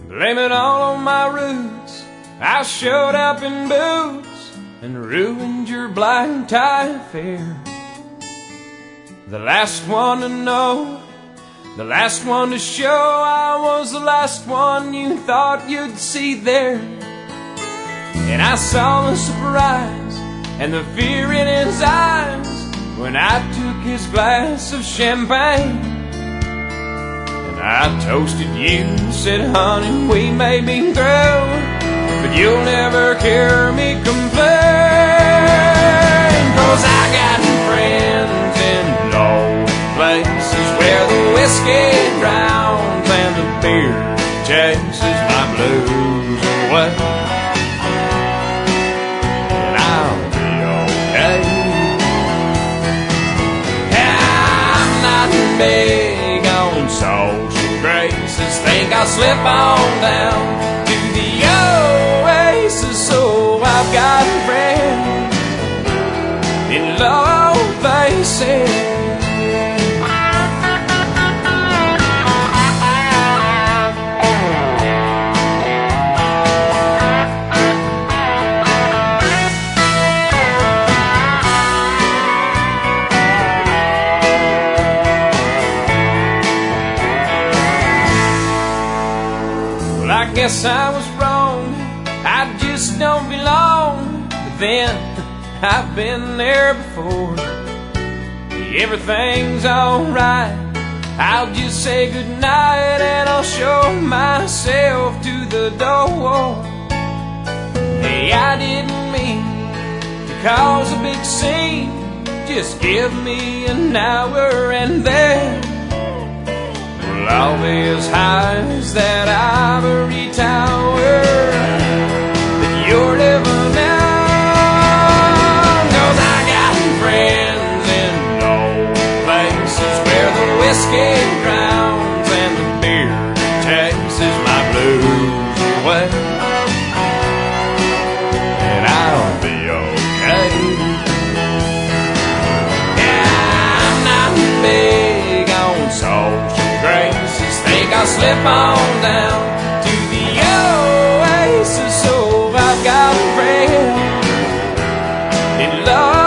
Blame it all on my roots. I showed up in boots and ruined your black tie affair. The last one to know, the last one to show, I was the last one you thought you'd see there. And I saw the surprise and the fear in his eyes when I took his glass of champagne. I toasted you and said, honey, we may be through, but you'll never hear me complain. 'Cause I got friends in low places where the whiskey drowns and the beer chases my blues away. And I'll be okay. I'm not big on social graces. Think I'll slip on down to the oasis. So I've got friends in low places. I guess I was wrong, I just don't belong. But then, I've been there before. Everything's alright, I'll just say goodnight and I'll show myself to the door. Hey, I didn't mean to cause a big scene. Just give me an hour and then I'll be as high as that ivory tower that you're living on. 'Cause I got friends in old places where the whiskey drowns and the beer chases my blues away. And I'll be okay. Yeah, I'm not big on social graces. Think I'll slip on down to the oasis. So I've got a friend in love.